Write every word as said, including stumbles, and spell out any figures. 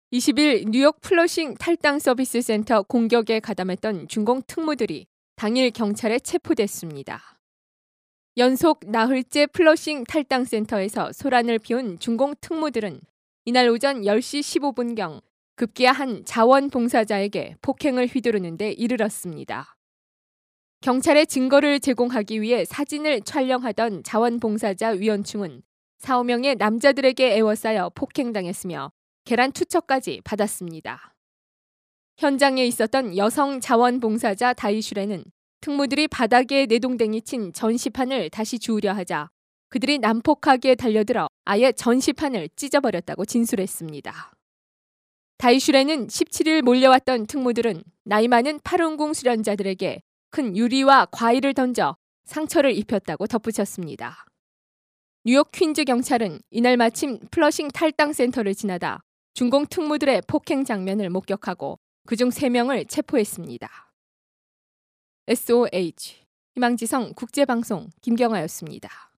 이십일 뉴욕 플러싱 탈당 서비스 센터 공격에 가담했던 중공 특무들이 당일 경찰에 체포됐습니다. 연속 나흘째 플러싱 탈당 센터에서 소란을 피운 중공 특무들은 이날 오전 열 시 십오 분경 급기야 한 자원봉사자에게 폭행을 휘두르는 데 이르렀습니다. 경찰에 증거를 제공하기 위해 사진을 촬영하던 자원봉사자 위원충은 사오 명의 남자들에게 에워싸여 폭행당했으며 계란 투척까지 받았습니다. 현장에 있었던 여성 자원봉사자 다이슈레는 특무들이 바닥에 내동댕이 친 전시판을 다시 주우려 하자 그들이 난폭하게 달려들어 아예 전시판을 찢어버렸다고 진술했습니다. 다이슈레는 십칠 일 몰려왔던 특무들은 나이 많은 파룬궁 수련자들에게 큰 유리와 과일을 던져 상처를 입혔다고 덧붙였습니다. 뉴욕 퀸즈 경찰은 이날 마침 플러싱 탈당 센터를 지나다 중공 특무들의 폭행 장면을 목격하고 그중 세 명을 체포했습니다. 에스오에이치 희망지성 국제방송 김경아였습니다.